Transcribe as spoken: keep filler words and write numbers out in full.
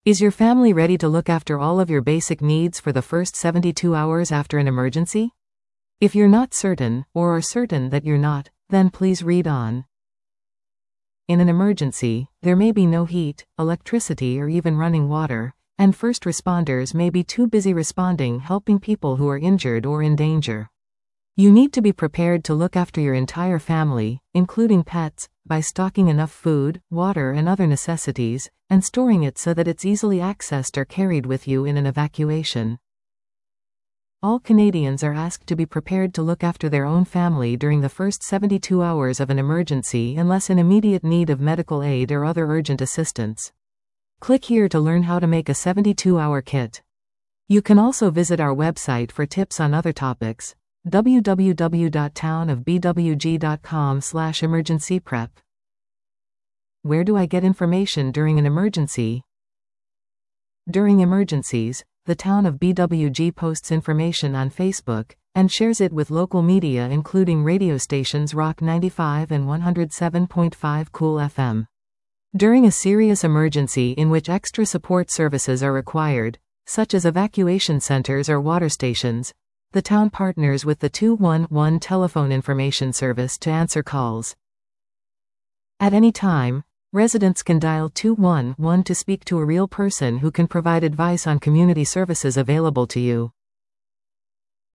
Is your family ready to look after all of your basic needs for the first seventy-two hours after an emergency? If you're not certain, or are certain that you're not, then please read on. In an emergency, there may be no heat, electricity, or even running water, and first responders may be too busy responding helping people who are injured or in danger. You need to be prepared to look after your entire family, including pets, by stocking enough food, water, and other necessities, and storing it so that it's easily accessed or carried with you in an evacuation. All Canadians are asked to be prepared to look after their own family during the first seventy-two hours of an emergency unless in immediate need of medical aid or other urgent assistance. Click here to learn how to make a seventy-two hour kit. You can also visit our website for tips on other topics. w w w dot town of b w g dot com slash emergency prep. Where do I get information during an emergency? During emergencies, the Town of B W G posts information on Facebook, and shares it with local media including radio stations Rock ninety-five and one oh seven point five Cool F M. During a serious emergency in which extra support services are required, such as evacuation centers or water stations, the town partners with the two one one telephone information service to answer calls. At any time, residents can dial two one one to speak to a real person who can provide advice on community services available to you.